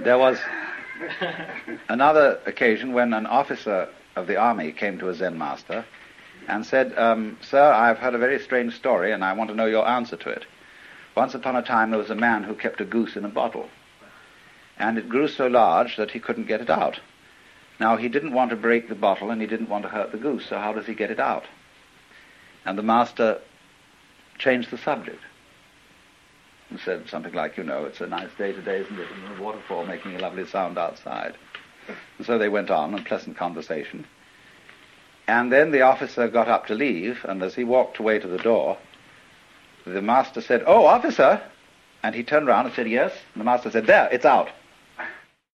There was another occasion when an officer of the army came to a Zen master and said, "Sir, I've heard a very strange story and I want to know your answer to it. Once upon a time there was a man who kept a goose in a bottle, and it grew so large that he couldn't get it out. Now, he didn't want to break the bottle and he didn't want to hurt the goose, so how does he get it out?" And the master changed the subject and said something like, "It's a nice day today, isn't it? And the waterfall making a lovely sound outside." And so they went on in pleasant conversation. And then the officer got up to leave, and as he walked away to the door, the master said, "Oh, officer!" And he turned round and said, "Yes?" And the master said, "There, it's out."